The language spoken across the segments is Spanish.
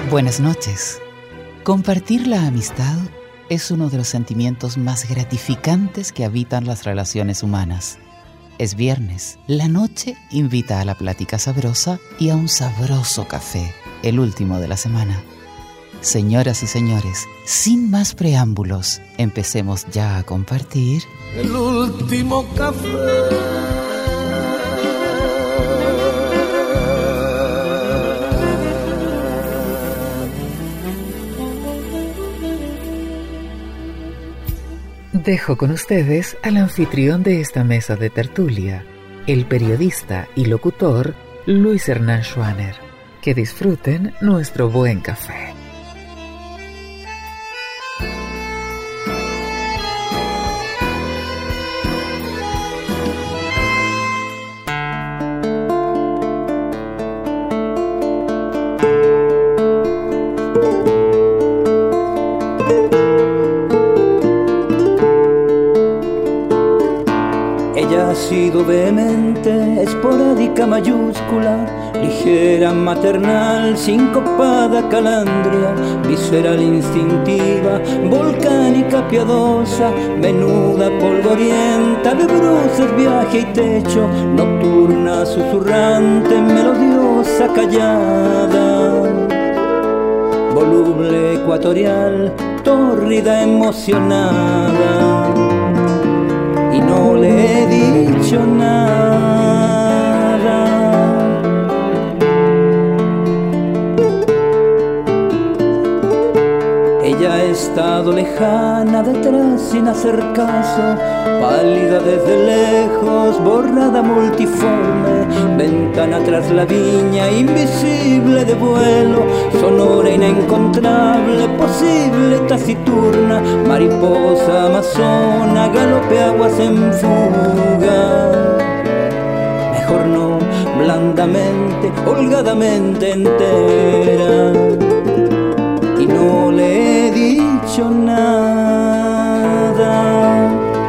Buenas noches. Compartir la amistad es uno de los sentimientos más gratificantes que habitan las relaciones humanas. Es viernes, la noche invita a la plática sabrosa y a un sabroso café, el último de la semana. Señoras y señores, sin más preámbulos, empecemos ya a compartir el último café. Dejo con ustedes al anfitrión de esta mesa de tertulia, el periodista y locutor Luis Hernán Schwaner. Que disfruten nuestro buen café. Vehemente, esporádica mayúscula, ligera maternal, sincopada calandria, visceral instintiva, volcánica piadosa, menuda polvorienta, de bruces viaje y techo, nocturna susurrante, melodiosa callada, voluble ecuatorial, tórrida emocionada. Y no le he dicho nada. Ella ha estado lejana detrás sin hacer caso, pálida desde lejos, borrada multiforme, ventana tras la viña, invisible de vuelo, sonora inencontrable, posible taciturna, mariposa amazona, galope aguas en fuga. Mejor no, blandamente, holgadamente entera. Y no le he dicho nada.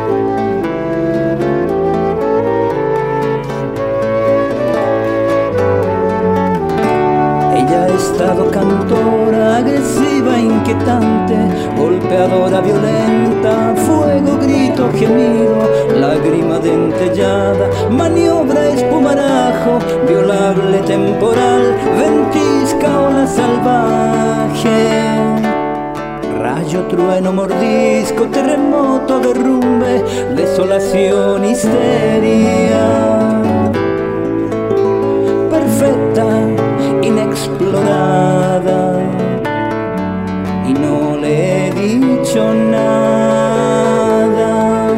Ella ha estado cantora, agresiva, inquietante, golpeadora, violenta, fuego, grito, gemido, lágrima dentellada, maniobra, espumarajo, violable, temporal, ventisca, ola salvaje. Rayo, trueno, mordisco, terremoto, derrumbe, desolación, histeria. Perfecta, inexplorada. Y no le he dicho nada.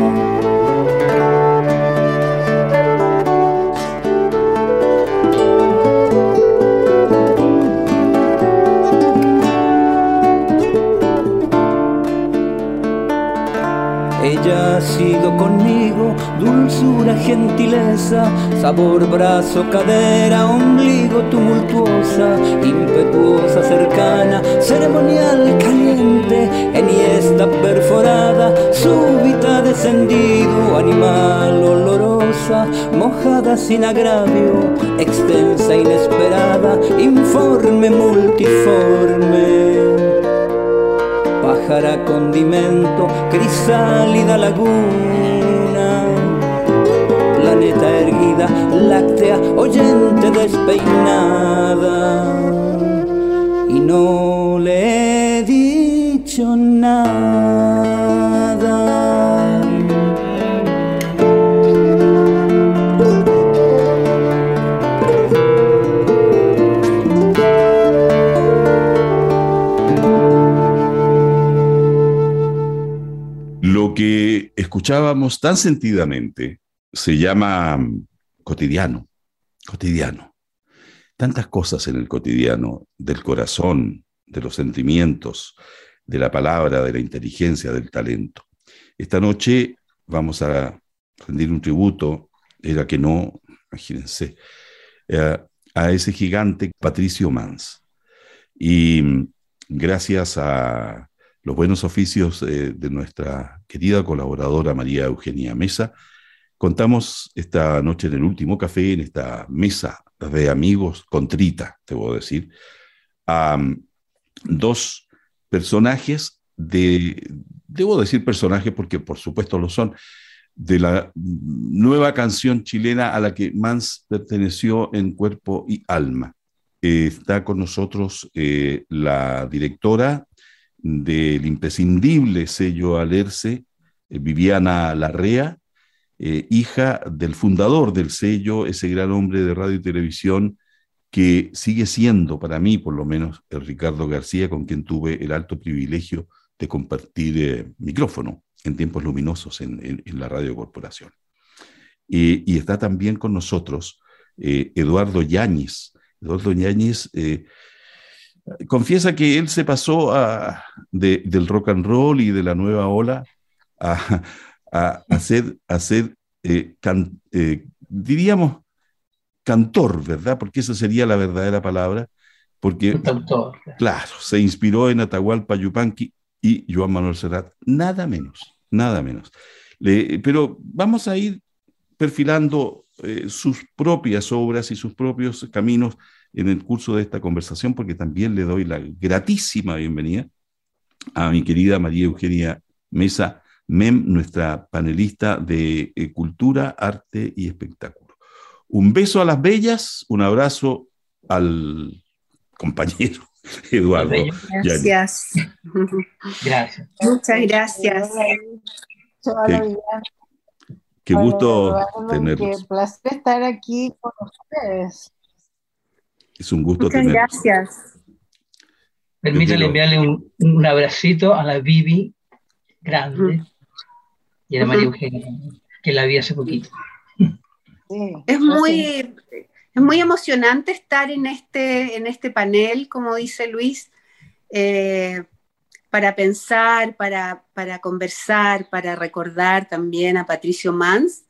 Ella ha sido conmigo dulzura, gentileza, sabor, brazo, cadera, ombligo, tumultuosa, impetuosa, cercana, ceremonial, caliente, enhiesta, perforada, súbita, descendido, animal, olorosa, mojada sin agravio, extensa, inesperada, informe, multiforme. Pájara, condimento, crisálida laguna, planeta erguida, láctea, oyente despeinada. Y no le he dicho nada. Lo que escuchábamos tan sentidamente se llama cotidiano. Tantas cosas en el cotidiano, del corazón, de los sentimientos, de la palabra, de la inteligencia, del talento. Esta noche vamos a rendir un tributo, era que no, imagínense, a ese gigante Patricio Mans. Y gracias a los buenos oficios de nuestra querida colaboradora María Eugenia Mesa, contamos esta noche en el último café, en esta mesa de amigos contrita, te puedo decir, a dos personajes debo decir personajes porque por supuesto lo son, de la nueva canción chilena a la que Mans perteneció en cuerpo y alma. Está con nosotros la directora del imprescindible sello Alerce, Viviana Larrea, hija del fundador del sello, ese gran hombre de radio y televisión que sigue siendo para mí, por lo menos, el Ricardo García, con quien tuve el alto privilegio de compartir micrófono en tiempos luminosos en la Radio Corporación. Y está también con nosotros Eduardo Yáñez. Eduardo Yáñez confiesa que él se pasó del rock and roll y de la nueva ola a ser diríamos, cantor, ¿verdad? Porque esa sería la verdadera palabra, porque, claro, se inspiró en Atahualpa Yupanqui y Joan Manuel Serrat, nada menos, nada menos. Pero vamos a ir perfilando sus propias obras y sus propios caminos en el curso de esta conversación, porque también le doy la gratísima bienvenida a mi querida María Eugenia Mesa, MEM, nuestra panelista de cultura, arte y espectáculo. Un beso a las bellas, un abrazo al compañero Eduardo. Gracias. Gracias. Muchas gracias. Qué gusto tenerlos. Qué placer estar aquí con ustedes. Es un gusto Muchas tenerlos. Gracias. Permítale enviarle un abracito a la Vivi, grande, y a la María Eugenia, que la vi hace poquito. Sí, Es muy emocionante estar en este panel, como dice Luis, para pensar, para conversar, para recordar también a Patricio Mans.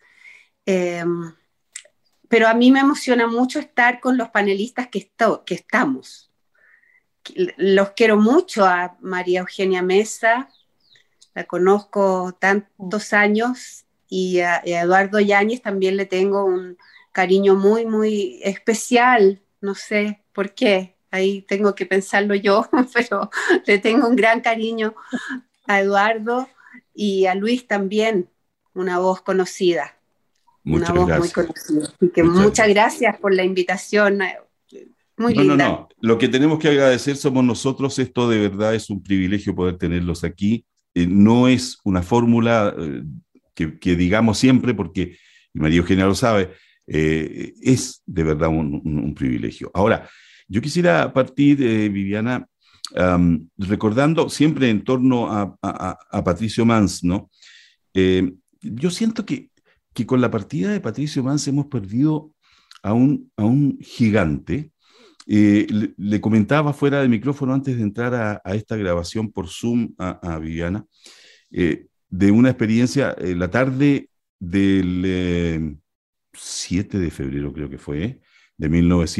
Pero a mí me emociona mucho estar con los panelistas que estamos. Los quiero mucho a María Eugenia Mesa, la conozco tantos años, y a Eduardo Yáñez también le tengo un cariño muy, muy especial, no sé por qué, ahí tengo que pensarlo yo, pero le tengo un gran cariño a Eduardo, y a Luis también, una voz conocida. Muchas una voz gracias. muy conocida. Así que muchas gracias por la invitación, muy linda. No, lo que tenemos que agradecer somos nosotros, esto de verdad es un privilegio poder tenerlos aquí, no es una fórmula que digamos siempre, porque y María Eugenia lo sabe, es de verdad un privilegio. Ahora, yo quisiera partir, Viviana, recordando siempre en torno a Patricio Mans, ¿no? Yo siento que con la partida de Patricio Mans hemos perdido a un gigante. Le comentaba fuera del micrófono antes de entrar a esta grabación por Zoom a Viviana, de una experiencia la tarde del 7 de febrero, creo que fue, de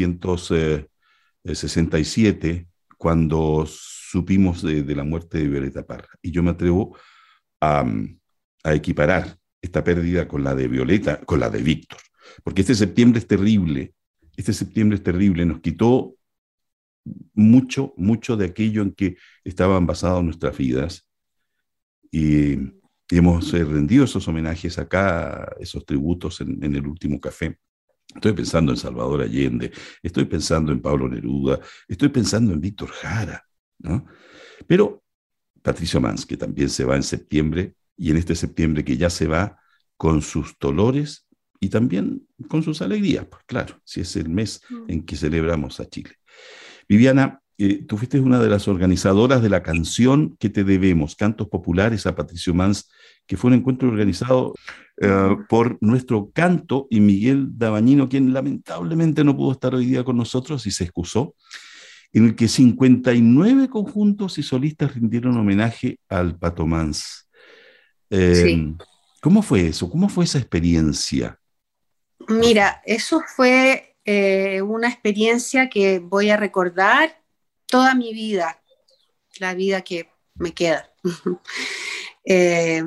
1967, cuando supimos de la muerte de Violeta Parra. Y yo me atrevo a equiparar esta pérdida con la de Violeta, con la de Víctor, porque este septiembre es terrible, nos quitó mucho de aquello en que estaban basadas nuestras vidas, y hemos rendido esos homenajes acá, esos tributos en el último café. Estoy pensando en Salvador Allende, estoy pensando en Pablo Neruda, estoy pensando en Víctor Jara, ¿no? Pero Patricio Mans, que también se va en septiembre, y en este septiembre que ya se va con sus dolores y también con sus alegrías, pues claro, si es el mes en que celebramos a Chile. Viviana, tú fuiste una de las organizadoras de la canción que te debemos, Cantos Populares a Patricio Mans, que fue un encuentro organizado por nuestro Canto y Miguel Dabañino, quien lamentablemente no pudo estar hoy día con nosotros y se excusó, en el que 59 conjuntos y solistas rindieron homenaje al Pato Mans. Sí. ¿Cómo fue eso? ¿Cómo fue esa experiencia? Mira, eso fue una experiencia que voy a recordar toda mi vida, la vida que me queda.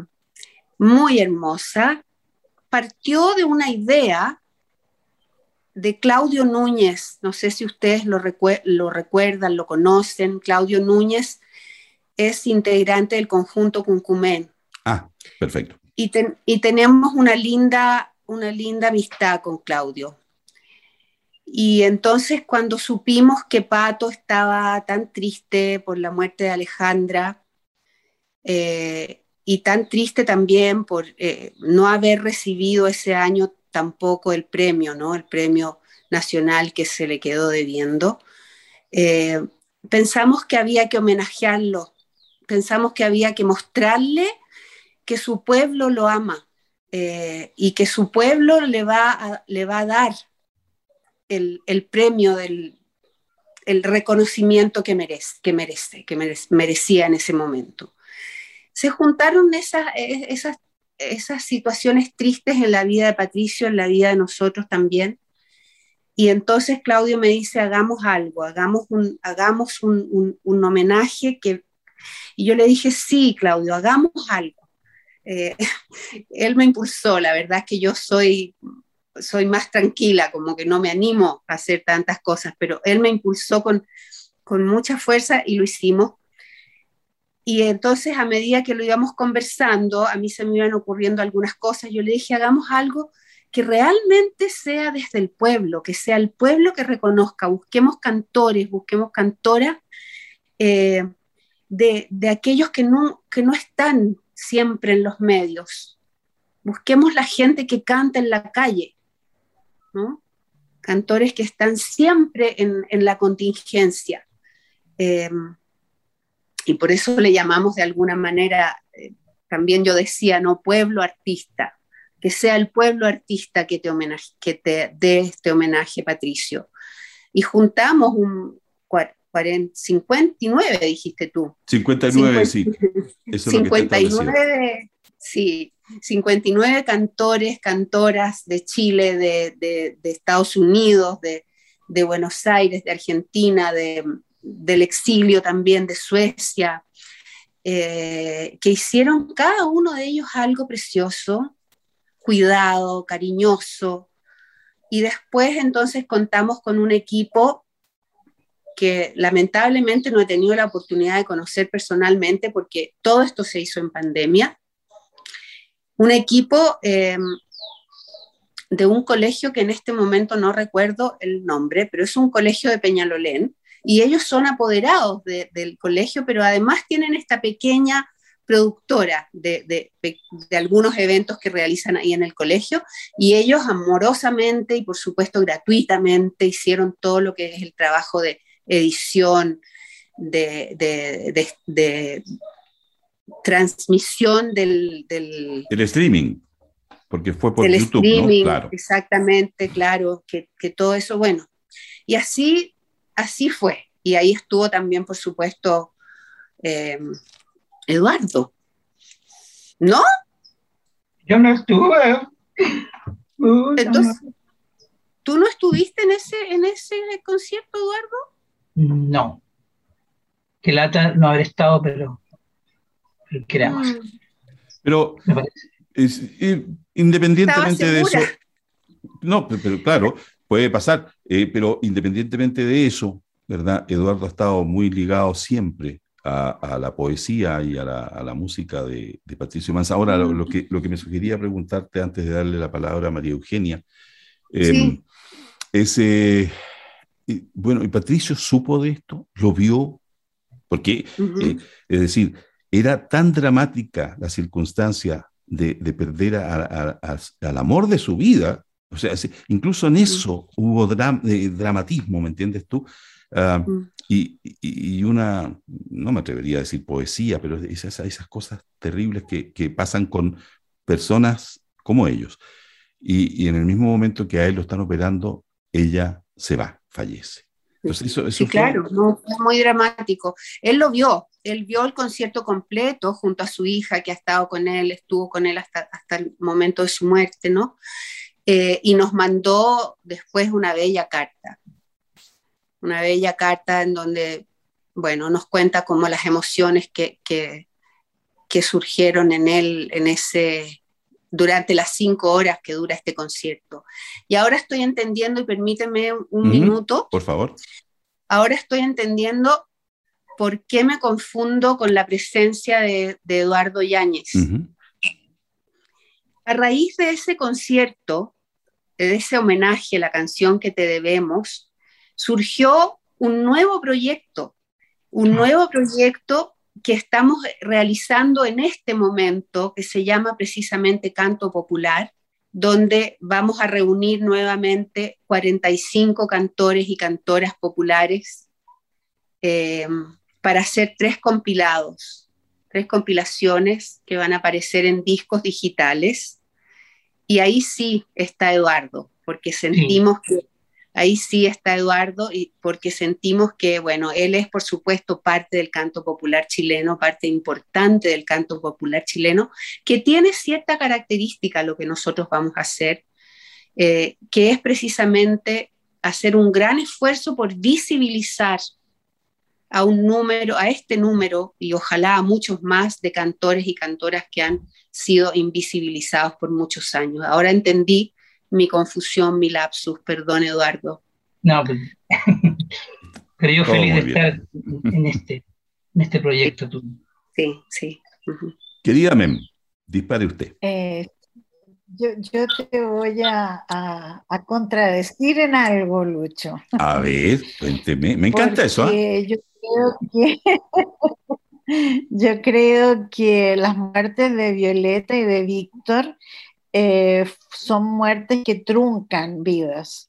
Muy hermosa. Partió de una idea de Claudio Núñez. No sé si ustedes lo recuerdan, lo conocen. Claudio Núñez es integrante del conjunto Cuncumén. Ah, perfecto. Y tenemos una linda amistad con Claudio. Y entonces cuando supimos que Pato estaba tan triste por la muerte de Alejandra, y tan triste también por no haber recibido ese año tampoco el premio, ¿no? El premio nacional que se le quedó debiendo, pensamos que había que homenajearlo, pensamos que había que mostrarle que su pueblo lo ama, y que su pueblo le va a dar el premio el reconocimiento que merecía en ese momento. Se juntaron esas situaciones tristes en la vida de Patricio, en la vida de nosotros también, y entonces Claudio me dice, hagamos algo, hagamos un homenaje, y yo le dije, sí, Claudio, hagamos algo. Él me impulsó, la verdad es que yo soy más tranquila, como que no me animo a hacer tantas cosas, pero él me impulsó con mucha fuerza y lo hicimos. Y entonces a medida que lo íbamos conversando, a mí se me iban ocurriendo algunas cosas. Yo le dije, hagamos algo que realmente sea desde el pueblo, que sea el pueblo que reconozca, busquemos cantores, busquemos cantoras, de aquellos que no están siempre en los medios. Busquemos la gente que canta en la calle, ¿no? Cantores que están siempre en la contingencia. Y por eso le llamamos de alguna manera, también yo decía, no, pueblo artista, que sea el pueblo artista que te dé este homenaje, Patricio. Y juntamos 59, dijiste tú. 59, sí. Eso es 59, sí, 59 cantores, cantoras de Chile, de Estados Unidos, de Buenos Aires, de Argentina, del exilio también, de Suecia, que hicieron cada uno de ellos algo precioso, cuidado, cariñoso, y después entonces contamos con un equipo que lamentablemente no he tenido la oportunidad de conocer personalmente porque todo esto se hizo en pandemia, un equipo de un colegio que en este momento no recuerdo el nombre, pero es un colegio de Peñalolén, y ellos son apoderados del colegio, pero además tienen esta pequeña productora de algunos eventos que realizan ahí en el colegio, y ellos amorosamente y por supuesto gratuitamente hicieron todo lo que es el trabajo de edición, de transmisión del streaming, porque fue por YouTube, streaming, ¿no? Claro. Exactamente, claro, que todo eso, bueno, y así fue, y ahí estuvo también, por supuesto, Eduardo, ¿no? Yo no estuve. Entonces, ¿tú no estuviste en ese concierto, Eduardo? No. Que lata no haber estado, pero queramos. Pero independientemente de eso, no, pero claro, puede pasar, pero independientemente de eso, ¿verdad? Eduardo ha estado muy ligado siempre a la poesía y a la música de Patricio Mansa. Ahora, lo que me sugería preguntarte antes de darle la palabra a María Eugenia, Sí. es, bueno, ¿y Patricio supo de esto? ¿Lo vio? Porque, es decir, era tan dramática la circunstancia de perder al amor de su vida, o sea, incluso en eso hubo dramatismo, ¿me entiendes tú? Y una, no me atrevería a decir poesía, pero esas cosas terribles que pasan con personas como ellos. Y en el mismo momento que a él lo están operando, ella se va, fallece. Entonces, eso sí, claro, no, es muy dramático. Él vio el concierto completo junto a su hija que ha estado con él, estuvo con él hasta el momento de su muerte, ¿no? Y nos mandó después una bella carta en donde, bueno, nos cuenta cómo las emociones que surgieron en él en durante las 5 horas que dura este concierto. Y ahora estoy entendiendo, y permíteme un minuto. Por favor. Ahora estoy entendiendo por qué me confundo con la presencia de Eduardo Yáñez. A raíz de ese concierto, de ese homenaje, la canción que te debemos, surgió un nuevo proyecto que estamos realizando en este momento, que se llama precisamente Canto Popular, donde vamos a reunir nuevamente 45 cantores y cantoras populares para hacer 3 compilaciones que van a aparecer en discos digitales. Y ahí sí está Eduardo, porque sentimos que ahí sí está Eduardo, y porque sentimos que, bueno, él es, por supuesto, parte del canto popular chileno, parte importante del canto popular chileno, que tiene cierta característica lo que nosotros vamos a hacer, que es precisamente hacer un gran esfuerzo por visibilizar a este número, y ojalá a muchos más, de cantores y cantoras que han sido invisibilizados por muchos años. Ahora entendí mi confusión, mi lapsus, perdón, Eduardo. No, pero yo feliz de estar en este proyecto. Sí. Querida Mem, dispare usted. Yo te voy a contradecir en algo, Lucho. A ver, cuénteme. Me encanta eso, ¿eh? Yo creo que las muertes de Violeta y de Víctor son muertes que truncan vidas,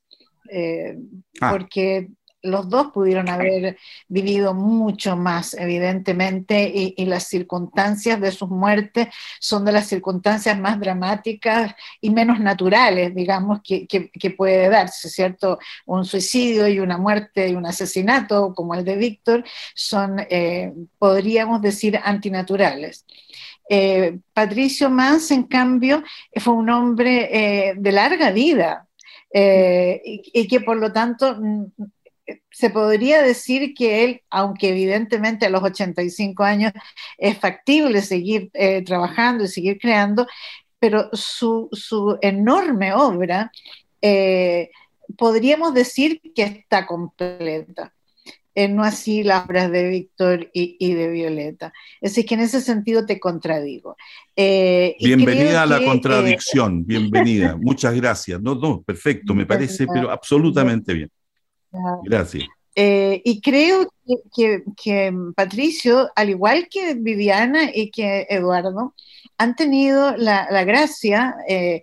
porque los dos pudieron haber vivido mucho más, evidentemente, y las circunstancias de sus muertes son de las circunstancias más dramáticas y menos naturales, digamos, que puede darse, ¿cierto? Un suicidio y una muerte y un asesinato, como el de Víctor, son, podríamos decir, antinaturales. Patricio Mans, en cambio, fue un hombre de larga vida, y que por lo tanto se podría decir que él, aunque evidentemente a los 85 años es factible seguir trabajando y seguir creando, pero su enorme obra podríamos decir que está completa. No así las obras de Víctor y de Violeta. Así que en ese sentido te contradigo. Bienvenida a la contradicción, bienvenida. Muchas gracias. No, perfecto, me parece, pero absolutamente bien. Gracias. Y creo que Patricio, al igual que Viviana y que Eduardo, han tenido la gracia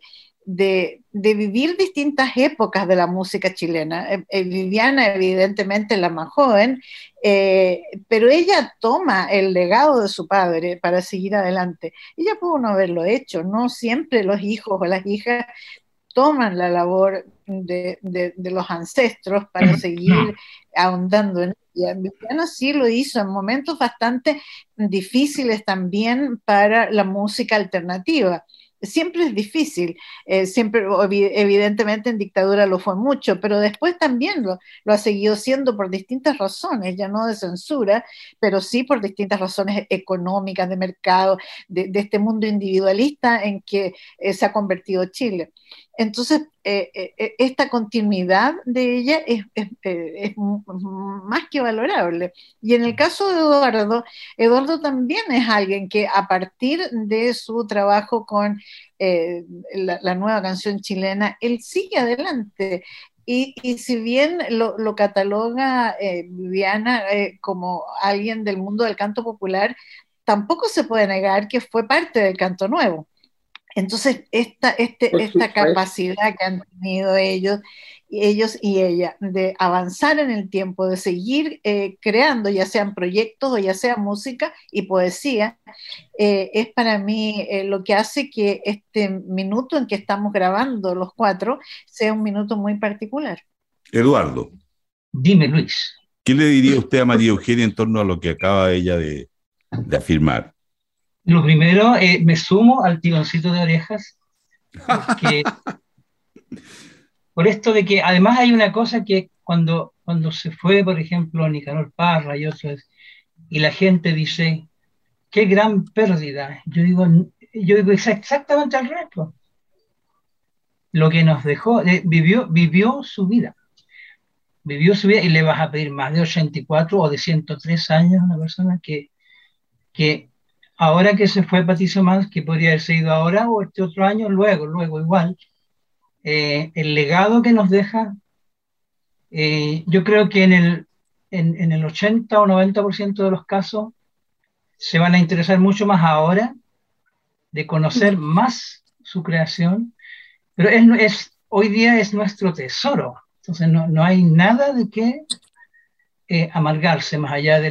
de vivir distintas épocas de la música chilena. Viviana, evidentemente, la más joven, pero ella toma el legado de su padre para seguir adelante. Ella pudo no haberlo hecho, no siempre los hijos o las hijas toman la labor de los ancestros para seguir ahondando en ella. Viviana sí lo hizo en momentos bastante difíciles también para la música alternativa. Siempre es difícil, siempre, evidentemente en dictadura lo fue mucho, pero después también lo ha seguido siendo por distintas razones, ya no de censura, pero sí por distintas razones económicas, de mercado, de este mundo individualista en que se ha convertido Chile. Entonces, esta continuidad de ella es más que valorable. Y en el caso de Eduardo también es alguien que a partir de su trabajo con la nueva canción chilena, él sigue adelante. Y si bien lo cataloga Viviana como alguien del mundo del canto popular, tampoco se puede negar que fue parte del canto nuevo. Entonces, esta capacidad que han tenido ellos y ella de avanzar en el tiempo, de seguir creando, ya sean proyectos o ya sea música y poesía, es para mí lo que hace que este minuto en que estamos grabando los 4 sea un minuto muy particular. Eduardo. Dime, Luis. ¿Qué le diría usted a María Eugenia en torno a lo que acaba ella de afirmar? Lo primero, me sumo al tironcito de orejas, por esto de que además hay una cosa que cuando se fue, por ejemplo, Nicanor Parra y otros, y la gente dice, qué gran pérdida. Yo digo, yo digo exactamente al revés. Pues. Lo que nos dejó, vivió su vida. Vivió su vida y le vas a pedir más de 84 o de 103 años a una persona que ahora que se fue Patricio Mans, que podría haberse ido ahora o este otro año, luego igual. El legado que nos deja, yo creo que en el 80 o 90% de los casos se van a interesar mucho más ahora de conocer más su creación, pero hoy día es nuestro tesoro, entonces no hay nada de qué amargarse más allá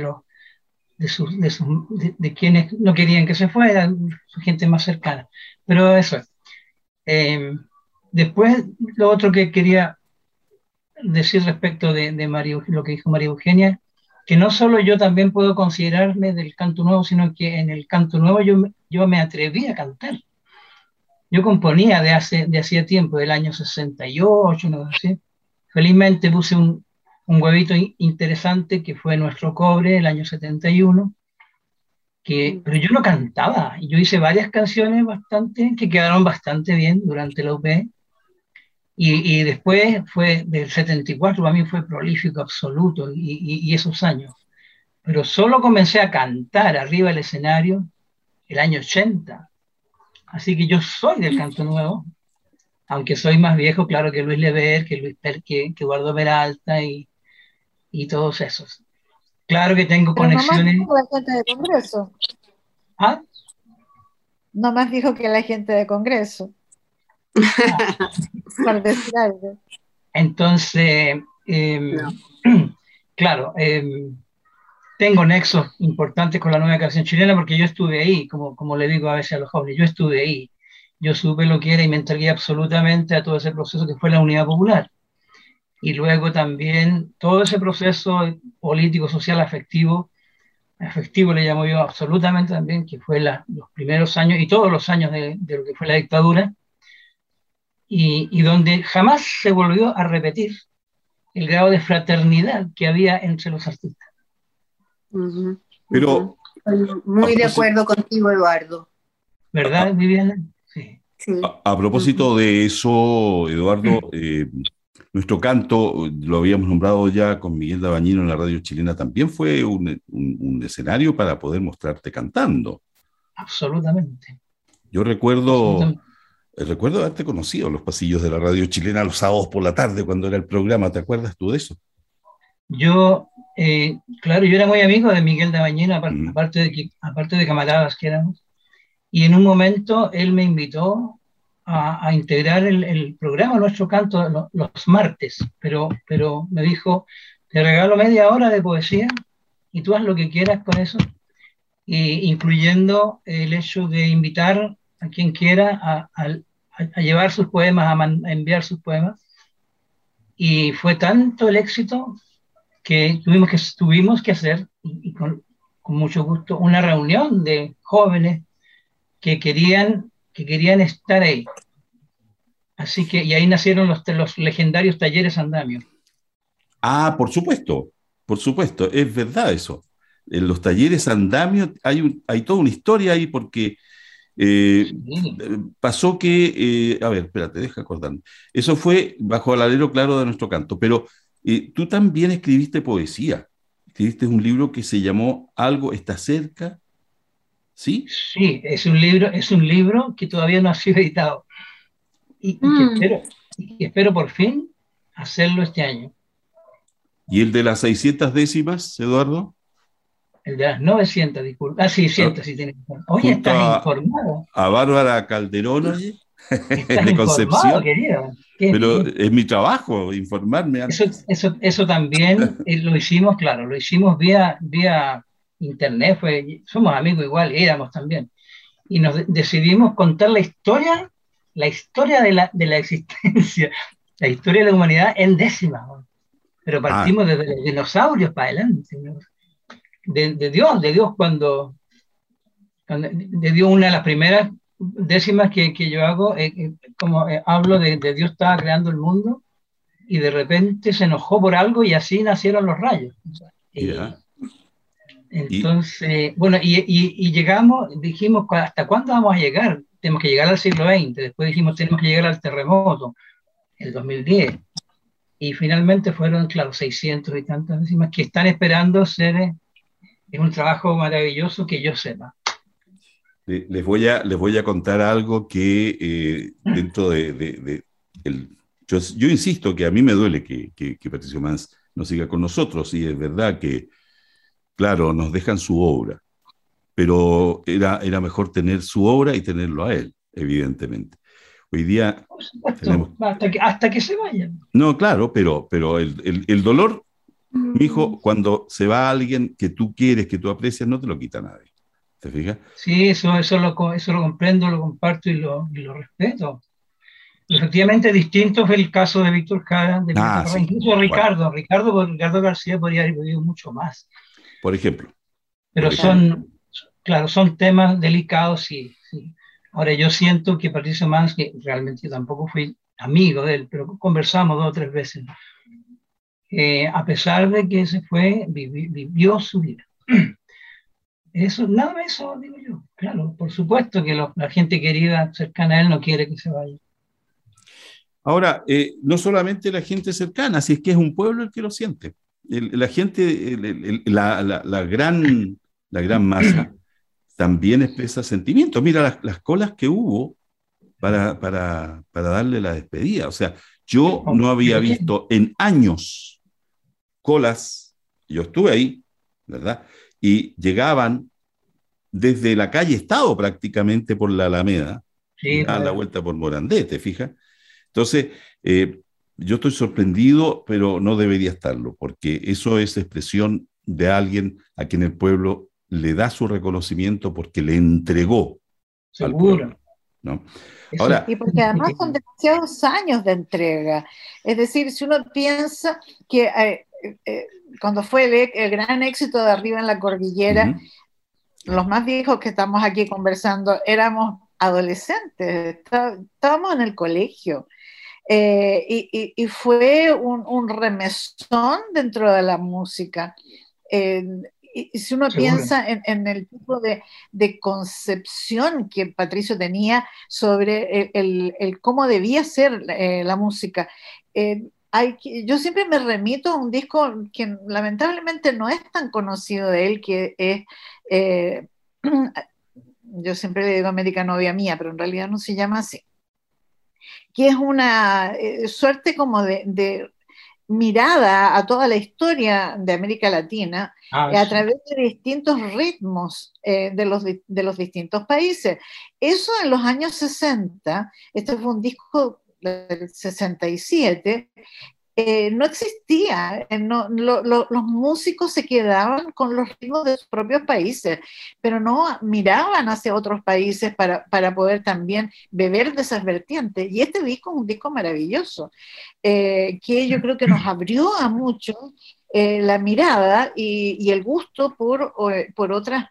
de quienes no querían que se fuera, su gente más cercana, pero eso es. Después, lo otro que quería decir respecto de lo que dijo María Eugenia, que no solo yo también puedo considerarme del canto nuevo, sino que en el canto nuevo yo me atreví a cantar. Yo componía de hacía tiempo, del año 68, no sé. Felizmente puse un huevito interesante que fue Nuestro Cobre, el año 71, pero yo no cantaba. Y yo hice varias canciones que quedaron bastante bien durante la UP. Y después fue del 74, para mí fue prolífico absoluto y esos años. Pero solo comencé a cantar arriba del escenario el año 80. Así que yo soy del canto nuevo, aunque soy más viejo, claro, que Luis Lever, que Eduardo Peralta y todos esos. Claro que tengo pero conexiones. No más dijo la gente de Congreso. ¿Ah? No más dijo que la gente de Congreso. Por decir algo. Entonces, claro, tengo nexos importantes con la nueva canción chilena porque yo estuve ahí, como le digo a veces a los jóvenes, yo estuve ahí. Yo supe lo que era y me entregué absolutamente a todo ese proceso que fue la Unidad Popular. Y luego también todo ese proceso político, social, afectivo le llamo yo absolutamente también, que fue los primeros años y todos los años de lo que fue la dictadura, y donde jamás se volvió a repetir el grado de fraternidad que había entre los artistas. Pero muy de acuerdo contigo, Eduardo. ¿Verdad, Viviana? Sí. A propósito de eso, Eduardo, nuestro canto, lo habíamos nombrado ya con Miguel Dabañino en la radio chilena, también fue un escenario para poder mostrarte cantando. Absolutamente. Yo recuerdo haberte conocido en los pasillos de la radio chilena los sábados por la tarde cuando era el programa. ¿Te acuerdas tú de eso? Yo, claro, yo era muy amigo de Miguel Dabañino, aparte de camaradas que éramos, y en un momento él me invitó a integrar el programa Nuestro Canto los martes, pero me dijo, te regalo media hora de poesía y tú haz lo que quieras con eso, incluyendo el hecho de invitar a quien quiera a llevar sus poemas, a enviar sus poemas. Y fue tanto el éxito que tuvimos que hacer, y con mucho gusto, una reunión de jóvenes que querían estar ahí. Así que, y ahí nacieron los legendarios talleres Andamio. Ah, por supuesto, es verdad eso. En los talleres Andamio hay toda una historia ahí porque pasó que, a ver, espérate, deja acordarme. Eso fue bajo el alero claro de Nuestro Canto, pero tú también escribiste poesía. Escribiste un libro que se llamó Algo está cerca, ¿sí? Sí, es un libro que todavía no ha sido editado y espero por fin hacerlo este año. ¿Y el de las 600 décimas, Eduardo? El de las 900, disculpa. 600, sí tienes. Oye, estás informado. A Bárbara Calderón, oye, de Concepción. Querido. Pero es mi trabajo informarme. Eso también lo hicimos, claro, lo hicimos vía internet, somos amigos igual, éramos también. Y nos decidimos contar la historia de la existencia, la historia de la humanidad en décimas. Pero partimos desde los dinosaurios para adelante. De Dios cuando de Dios, una de las primeras décimas que yo hago, hablo de Dios estaba creando el mundo y de repente se enojó por algo y así nacieron los rayos. Entonces, bueno, y llegamos, dijimos, ¿hasta cuándo vamos a llegar? Tenemos que llegar al siglo XX, después dijimos, tenemos que llegar al terremoto, el 2010, y finalmente fueron, claro, 600 y tantas décimas que están esperando ser, es un trabajo maravilloso que yo sepa. Les voy a contar algo que dentro yo insisto que a mí me duele que Patricio Mans no siga con nosotros, y es verdad que, claro, nos dejan su obra, pero era mejor tener su obra y tenerlo a él, evidentemente. Hoy día Por supuesto, tenemos... hasta que se vayan. No, claro, pero el dolor, mijo, cuando se va alguien que tú quieres, que tú aprecias, no te lo quita nadie. ¿Te fijas? Sí, eso lo comprendo, lo comparto y lo respeto. Efectivamente, distinto fue el caso de Víctor Jara, de Violeta Parra, Sí. incluso Bueno, Ricardo García podría haber vivido mucho más. por ejemplo. Pero claro, son temas delicados, sí. Ahora, yo siento que Patricio Mans, que realmente yo tampoco fui amigo de él, pero conversamos 2 o 3 veces, a pesar de que se fue, vivió su vida. Eso, nada de eso, digo yo. Claro, por supuesto que la gente querida, cercana a él, no quiere que se vaya. Ahora, no solamente la gente cercana, si es que es un pueblo el que lo siente. La gente, la gran masa, también expresa sentimientos. Mira las colas que hubo para darle la despedida. O sea, yo no había visto en años colas, yo estuve ahí, ¿verdad? Y llegaban desde la calle Estado prácticamente por la Alameda, y daban la vuelta por Morandé, ¿te fijas? Entonces, yo estoy sorprendido, pero no debería estarlo, porque eso es expresión de alguien a quien el pueblo le da su reconocimiento porque le entregó al pueblo, ¿no? Ahora, y porque además son demasiados años de entrega. Es decir, si uno piensa que cuando fue el gran éxito de Arriba en la Cordillera, los más viejos que estamos aquí conversando éramos adolescentes, estábamos en el colegio. Y fue un remesón dentro de la música. Y si uno piensa en el tipo de concepción que Patricio tenía sobre el cómo debía ser la música, yo siempre me remito a un disco que lamentablemente no es tan conocido de él, que es, yo siempre le digo América Novia Mía, pero en realidad no se llama así, que es una suerte como de mirada a toda la historia de América Latina a través de distintos ritmos de los distintos países. Eso en los años 60, este fue un disco del 67, no existía, los músicos se quedaban con los ritmos de sus propios países, pero no miraban hacia otros países para poder también beber de esas vertientes. Y este disco es un disco maravilloso, que yo creo que nos abrió a muchos la mirada y el gusto por otras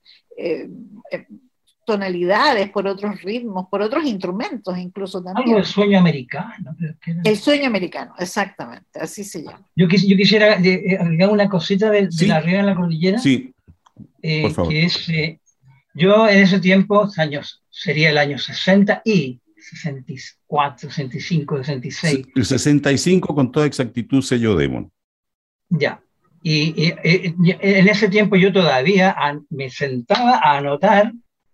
tonalidades, por otros ritmos, por otros instrumentos incluso también. Algo del sueño americano. El sueño americano, exactamente, así se llama. Yo quisiera agregar una cosita de la Arriba en la Cordillera. Sí, por favor. Que es, yo en ese tiempo, sería el año 60 y 64, 65, 66. El 65 con toda exactitud sello Demon. Ya. Y en ese tiempo yo todavía me sentaba a anotar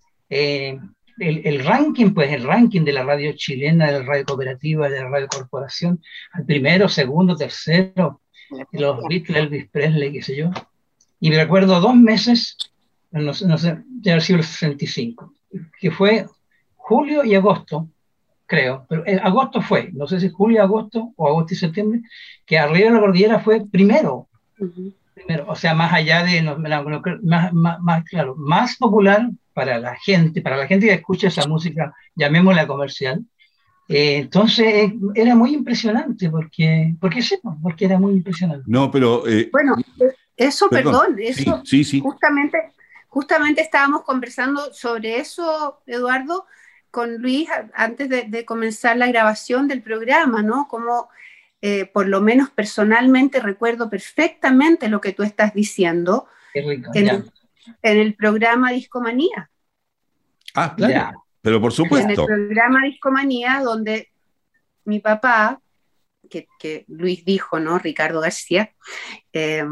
el ranking, pues el ranking de la radio chilena, de la radio cooperativa, de la radio corporación, al primero, segundo, tercero, los Beatles, Elvis Presley, qué sé yo. Y me recuerdo 2 meses, no sé, de haber sido el 65, que fue julio y agosto, creo, pero agosto fue, no sé si julio, agosto o agosto y septiembre, que Arriba de la Cordillera fue primero. Primero, o sea, más allá de, claro, más popular para la gente que escucha esa música, llamémosla comercial. Entonces era muy impresionante porque era muy impresionante. No, pero bueno, eso, perdón, eso sí. Justamente estábamos conversando sobre eso, Eduardo, con Luis antes de comenzar la grabación del programa, ¿no? Como por lo menos personalmente recuerdo perfectamente lo que tú estás diciendo. Qué rico, en el programa Discomanía. Ah, claro, Ya. pero por En el supuesto. programa Discomanía, donde mi papá, que Luis dijo, ¿no? Ricardo García, eh,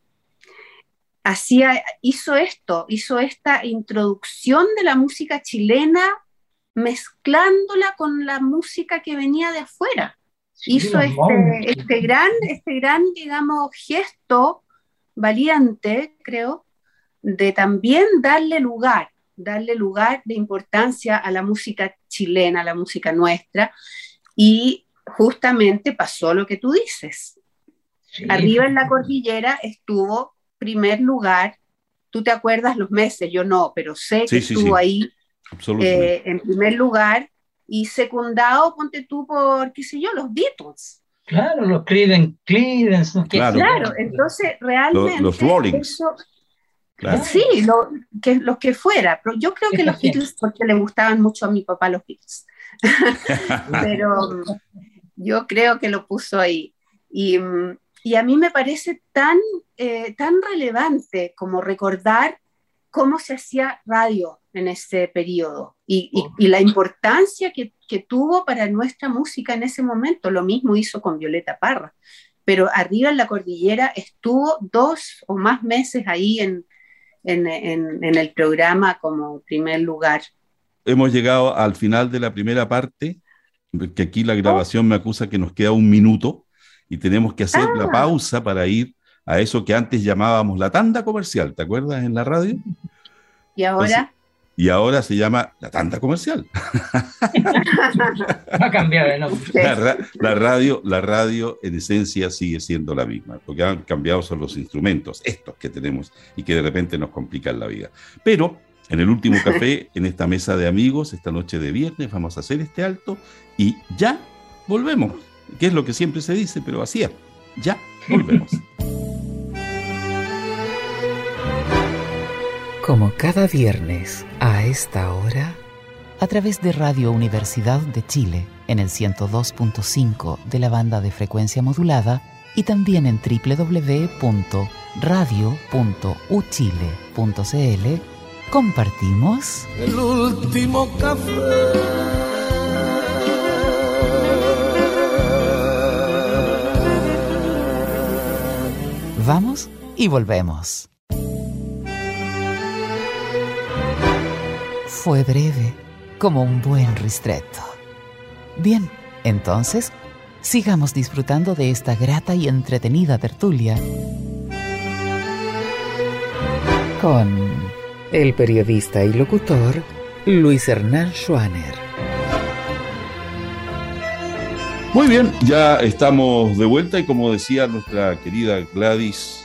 hizo esta introducción de la música chilena mezclándola con la música que venía de afuera. Sí, Hizo los monstruos. este gran, digamos, gesto valiente, creo, de también darle lugar de importancia a la música chilena, a la música nuestra, y justamente pasó lo que tú dices. Sí. Arriba en la cordillera estuvo primer lugar, tú te acuerdas los meses, yo no, pero sé que Sí, estuvo sí, ahí absolutamente. en primer lugar, y secundado, ponte tú, por, qué sé yo, los Beatles. Claro, los Creedence, ¿no? Claro. Claro, entonces realmente Los Rollings, eso, claro. sí, los que fuera, pero yo creo que los Beatles, porque le gustaban mucho a mi papá los Beatles, pero yo creo que lo puso ahí. Y a mí me parece tan relevante como recordar cómo se hacía radio en ese periodo y la importancia que tuvo para nuestra música en ese momento. Lo mismo hizo con Violeta Parra, pero arriba en la cordillera estuvo 2 o más meses ahí en el programa como primer lugar. Hemos llegado al final de la primera parte, que aquí la Oh, grabación me acusa que nos queda 1 minuto y tenemos que hacer la ah, pausa para ir a eso que antes llamábamos la tanda comercial, ¿te acuerdas en la radio? y Entonces, ahora y ahora se llama la tanda comercial. Va a cambiar de nombre. La radio en esencia sigue siendo la misma, porque han cambiado son los instrumentos, estos que tenemos y que de repente nos complican la vida. Pero en el último café, en esta mesa de amigos, esta noche de viernes, vamos a hacer este alto y ya volvemos, que es lo que siempre se dice, pero así es, ya volvemos. Como cada viernes a esta hora, a través de Radio Universidad de Chile en el 102.5 de la banda de frecuencia modulada y también en www.radio.uchile.cl, compartimos El último café. Vamos y volvemos. Fue breve, como un buen ristretto. Bien, entonces, sigamos disfrutando de esta grata y entretenida tertulia con el periodista y locutor Luis Hernán Schwaner. Muy bien, ya estamos de vuelta y como decía nuestra querida Gladys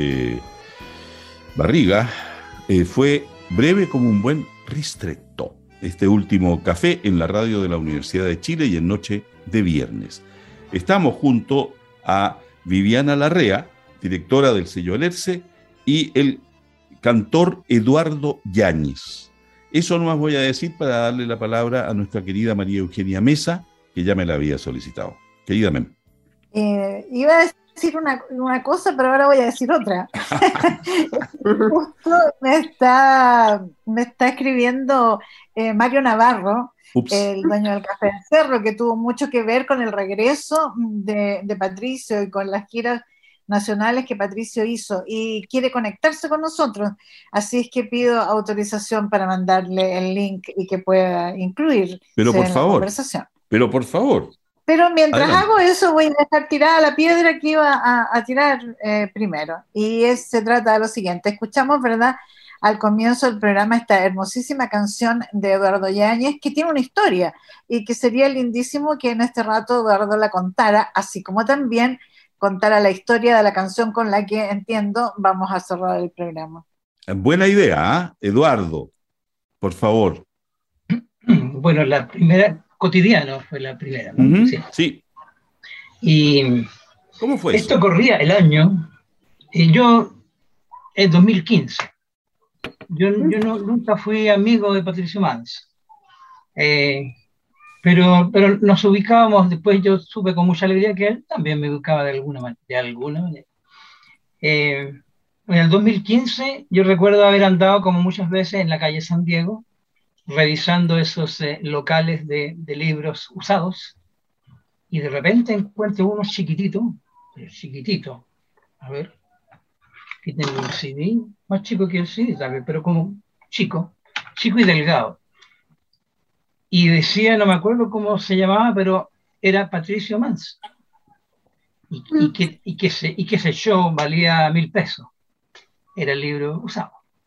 Barriga, fue breve como un buen ristretto este último café en la radio de la Universidad de Chile y en noche de viernes. Estamos junto a Viviana Larrea, directora del sello Alerce, y el cantor Eduardo Yáñez. Eso nomás voy a decir para darle la palabra a nuestra querida María Eugenia Mesa, que ya me la había solicitado. Querida Mem. Iba a decir una cosa, pero ahora voy a decir otra. Justo me está escribiendo Mario Navarro, Ups. el dueño del Café del Cerro, que tuvo mucho que ver con el regreso de Patricio y con las giras nacionales que Patricio hizo, y quiere conectarse con nosotros, así es que pido autorización para mandarle el link y que pueda incluirse Pero por en la favor, conversación. pero por favor. Pero mientras Adelante. hago eso, voy a dejar tirada la piedra que iba a tirar primero. Y se trata de lo siguiente. Escuchamos, ¿verdad?, al comienzo del programa esta hermosísima canción de Eduardo Yáñez, que tiene una historia y que sería lindísimo que en este rato Eduardo la contara, así como también contara la historia de la canción con la que, entiendo, vamos a cerrar el programa. Buena idea, ¿eh? Eduardo, por favor. Bueno, la primera, Cotidiano fue la primera, ¿no? Uh-huh. Sí. Sí. Y ¿Cómo fue esto eso? corría el año, en 2015. Yo nunca fui amigo de Patricio Mans. Pero nos ubicábamos, después yo supe con mucha alegría que él también me ubicaba de alguna manera. En el 2015 yo recuerdo haber andado como muchas veces en la calle San Diego, revisando esos locales de libros usados, y de repente encuentro uno chiquitito, chiquitito, a ver, aquí tengo un CD, más chico que el CD, ¿sabes? Pero como chico, chico y delgado. Y decía, no me acuerdo cómo se llamaba, pero era Patricio Mans. Y que ese show valía 1.000 pesos. Era el libro usado.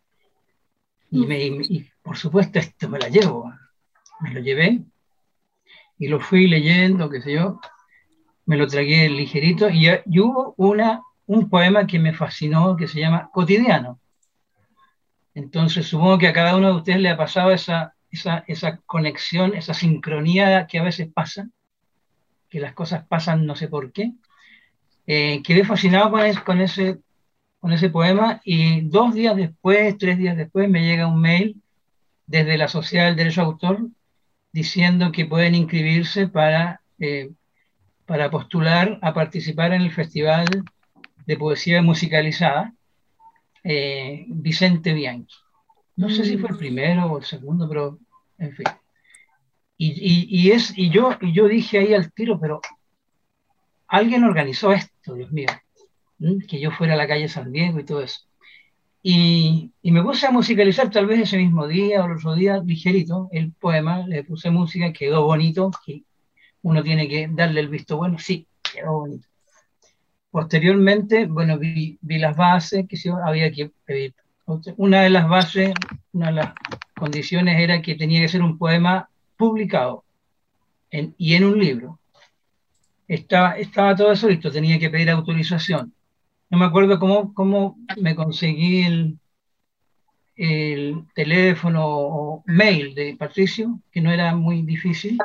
Y por supuesto, esto me la llevo. Me lo llevé y lo fui leyendo, qué sé yo. Me lo tragué ligerito y hubo un poema que me fascinó que se llama Cotidiano. Entonces supongo que a cada uno de ustedes le ha pasado esa conexión, esa sincronía que a veces pasa, que las cosas pasan no sé por qué. Quedé fascinado con ese poema y 2 días después, 3 días después, me llega un mail desde la Sociedad del Derecho de Autor diciendo que pueden inscribirse para postular a participar en el Festival de Poesía Musicalizada Vicente Bianchi. No sé si fue el primero o el segundo, pero en fin. Y yo dije ahí al tiro, pero alguien organizó esto, Dios mío, que yo fuera a la calle San Diego y todo eso. Y me puse a musicalizar tal vez ese mismo día o el otro día, ligerito, el poema, le puse música, quedó bonito, que uno tiene que darle el visto bueno, sí, quedó bonito. Posteriormente, bueno, vi las bases, que había que pedir. Una de las bases, una de las condiciones era que tenía que ser un poema publicado y en un libro. Estaba todo eso listo, tenía que pedir autorización. No me acuerdo cómo me conseguí el teléfono o mail de Patricio, que no era muy difícil,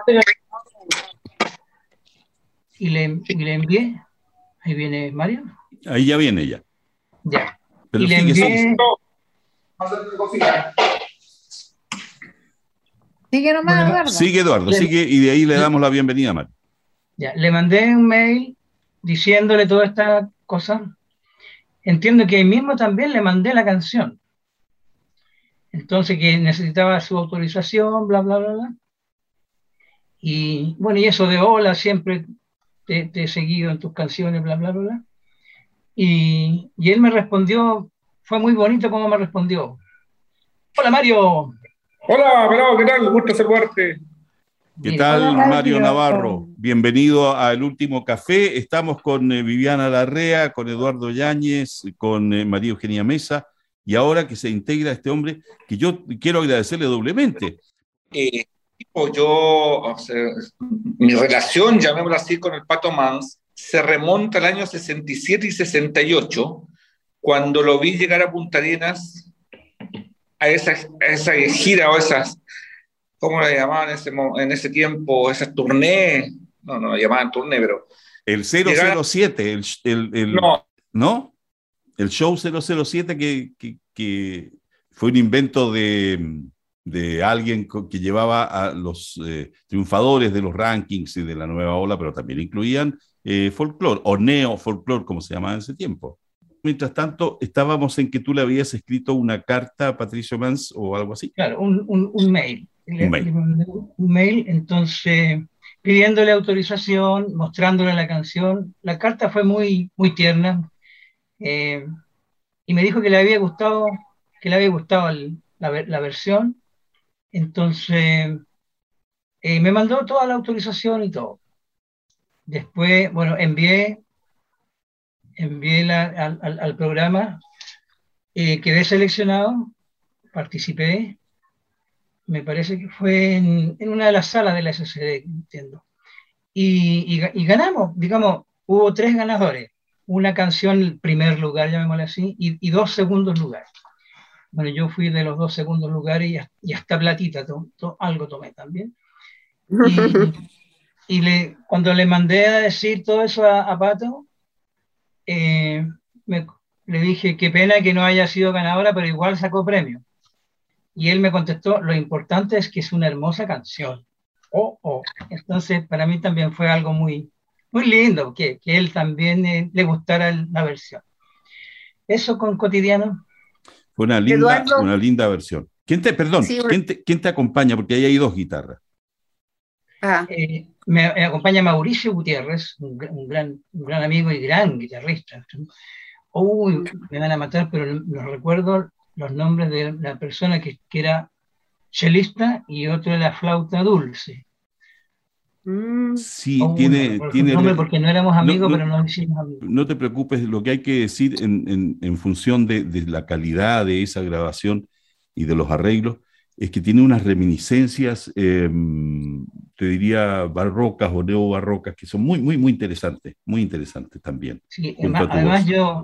y le envié. Ahí viene Mario. Ahí ya viene ya. Ya. Pero y le envié... Sigue nomás, Bueno, Eduardo. Sigue Eduardo, sigue, y de ahí le damos la bienvenida a Mario. Ya, le mandé un mail diciéndole toda esta cosa. Entiendo que ahí mismo también le mandé la canción. Entonces que necesitaba su autorización, bla, bla, bla, bla. Y bueno, y eso de hola, siempre te he seguido en tus canciones, bla, bla, bla, bla. Y él me respondió, fue muy bonito como me respondió. Hola Mario. Hola, Pelado, ¿qué tal? Gusto saludarte. ¿Qué Mira, tal, hola, Mario Mario. Navarro? Bienvenido a El Último Café. Estamos con Viviana Larrea, con Eduardo Yáñez, con María Eugenia Mesa, y ahora que se integra este hombre, que yo quiero agradecerle doblemente. O sea, mi relación, llamémosla así, con el Pato Mans se remonta al año 67 y 68, cuando lo vi llegar a Punta Arenas a esa gira o esas, ¿cómo la llamaban en ese tiempo? Esas tournées, no la llamaban tournée, pero... El 007, No, ¿no? El show 007 que fue un invento de alguien que llevaba a los triunfadores de los rankings y de la nueva ola, pero también incluían folclore, o neo-folclore, como se llamaba en ese tiempo. Mientras tanto, estábamos en que tú le habías escrito una carta a Patricio Mans o algo así. claro, un mail. Le mail. mandé un mail, entonces pidiéndole autorización, mostrándole la canción. La carta fue muy, muy tierna y me dijo que le había gustado la versión. Entonces me mandó toda la autorización y todo. Después, bueno, envié al programa, quedé seleccionado, participé, me parece que fue en una de las salas de la SCD, entiendo. Y ganamos, digamos, hubo 3 ganadores, una canción primer lugar, llamémosla así, y 2 segundos lugares. Bueno, yo fui de los 2 segundos lugares y hasta platita, algo tomé también. Cuando le mandé a decir todo eso a Pato, le dije, qué pena que no haya sido ganadora, pero igual sacó premio. Y él me contestó, lo importante es que es una hermosa canción. Entonces, para mí también fue algo muy, muy lindo, que él también le gustara la versión. Eso con Cotidiano. Fue una linda versión. ¿Quién te acompaña? Porque ahí hay dos guitarras. Me acompaña Mauricio Gutiérrez, un gran amigo y gran guitarrista. Uy, me van a matar, pero no recuerdo los nombres de la persona que era chelista y otro era flauta dulce. Sí, tiene nombre porque no éramos amigos, pero nos hicimos amigos. No te preocupes, lo que hay que decir en función de la calidad de esa grabación y de los arreglos es que tiene unas reminiscencias, te diría, barrocas o neobarrocas, que son muy interesantes también. Sí, además yo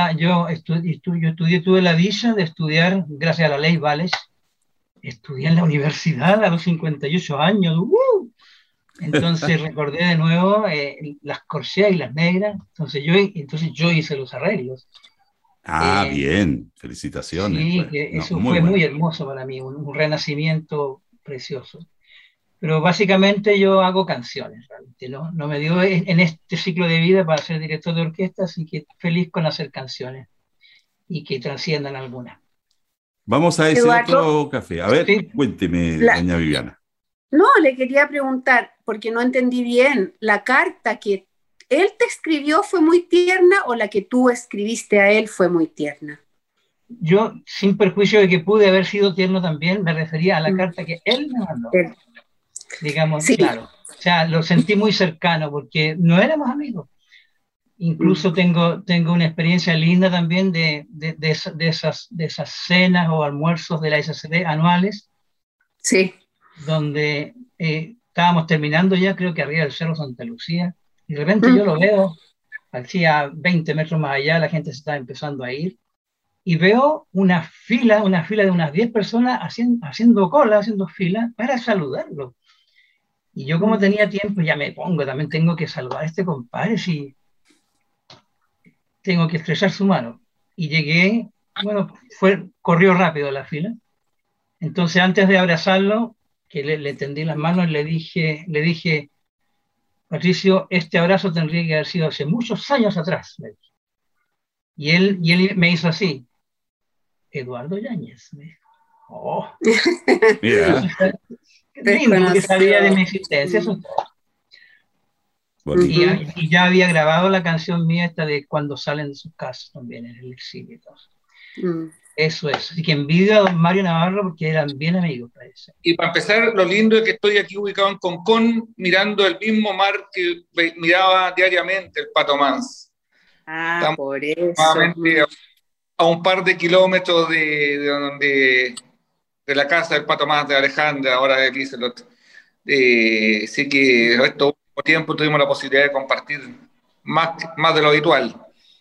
tuve la dicha de estudiar, gracias a la ley Vales, estudié en la universidad a los 58 años. Entonces recordé de nuevo las corcheas y las negras, entonces yo hice los arreglos. Bien, felicitaciones. Sí, eso fue muy hermoso para mí, un renacimiento precioso. Pero básicamente yo hago canciones, realmente, no me dio en este ciclo de vida para ser director de orquesta, así que feliz con hacer canciones y que trasciendan algunas. Vamos a ese Eduardo, otro café. A ver, sí. Cuénteme, doña Viviana. No, le quería preguntar, porque no entendí bien, ¿la carta que él te escribió fue muy tierna o la que tú escribiste a él fue muy tierna? Yo, sin perjuicio de que pude haber sido tierno también, me refería a la carta que él me mandó. Digamos, sí. Claro. O sea, lo sentí muy cercano porque no éramos amigos. Incluso tengo una experiencia linda también de esas cenas o almuerzos de la SCD anuales. Sí. Donde estábamos terminando ya, creo que arriba del Cerro Santa Lucía, y de repente yo lo veo, hacía 20 metros más allá, la gente se está empezando a ir, y veo una fila de unas 10 personas haciendo cola, haciendo fila para saludarlo. Y yo, como tenía tiempo, ya me pongo, también tengo que saludar a este compadre, si tengo que estrechar su mano. Y llegué, bueno, corrió rápido la fila. Entonces, antes de abrazarlo, que le tendí las manos, le dije, Patricio, este abrazo tendría que haber sido hace muchos años atrás. Y él me hizo así. Eduardo Yáñez. Me dijo, oh. Mira. Lindo, porque sabía de mi existencia. Eso y ya había grabado la canción mía esta de Cuando salen de sus casas también, en el exilio y todo. Eso es. Así que envidio a don Mario Navarro porque eran bien amigos, parece. Y para empezar, lo lindo es que estoy aquí ubicado en Concón, mirando el mismo mar que miraba diariamente el Pato Mans. Estamos por eso. A un par de kilómetros de la casa del Pato Mans, de Alejandra, ahora de Liselot. Así que este último tiempo tuvimos la posibilidad de compartir más de lo habitual.